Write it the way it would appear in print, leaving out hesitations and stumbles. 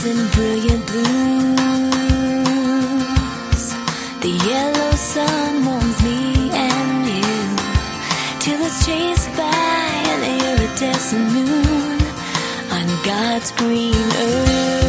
in brilliant blues. The yellow sun warms me and you till it's chased by an iridescent moon on God's green earth.